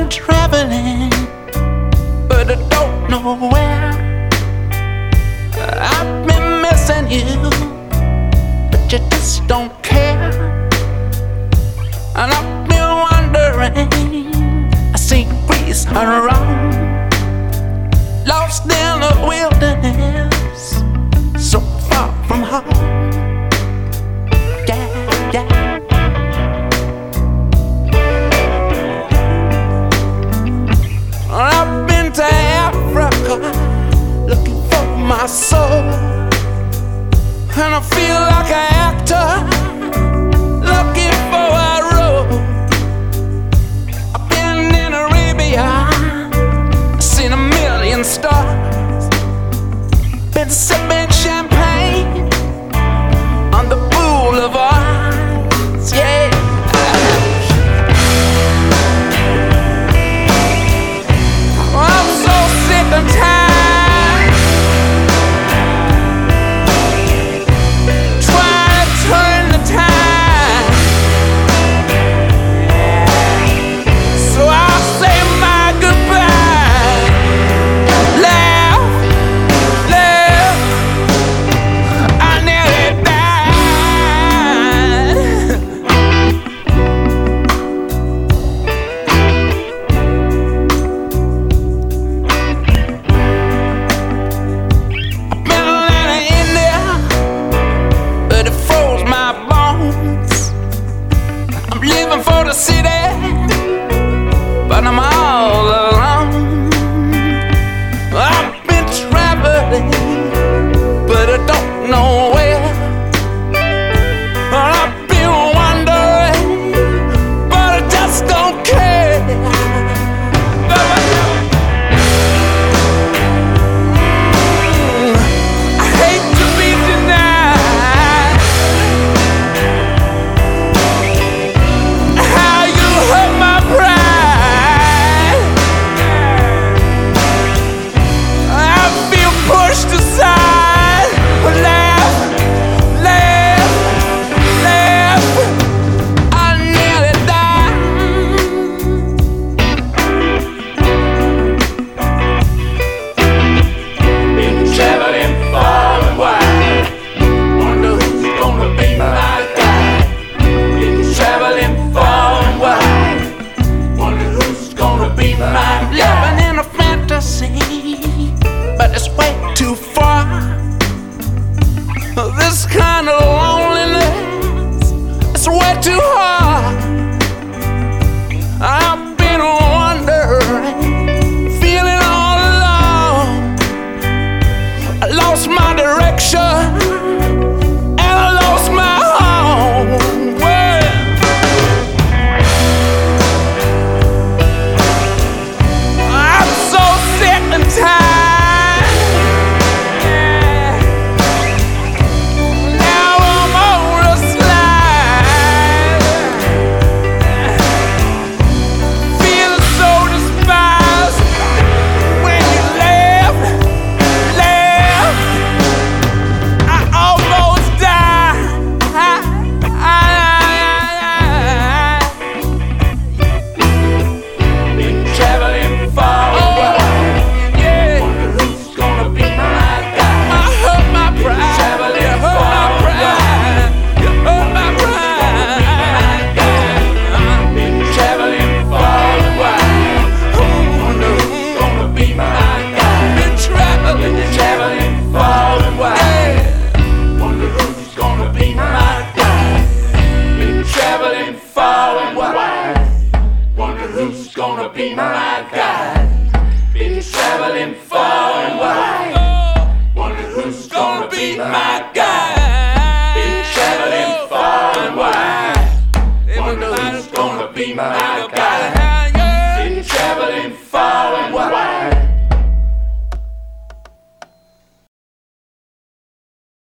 been traveling, but I don't know where. I've been missing you, but you just don't care. And I've been wondering, I see Greece around, lost in the wilderness, so far from home. Yeah, yeah. I've been to Africa looking for my soul, and I feel like an actor looking for a role. I've been in Arabia, I've seen a million stars, been sipping champagne on the boulevards, yeah. I'm so sick and tired, trying to turn the tide. So I'll say my goodbye. Laugh, laugh, I nearly died. I've been landing in there, but it froze my bones. I'm leaving for the city,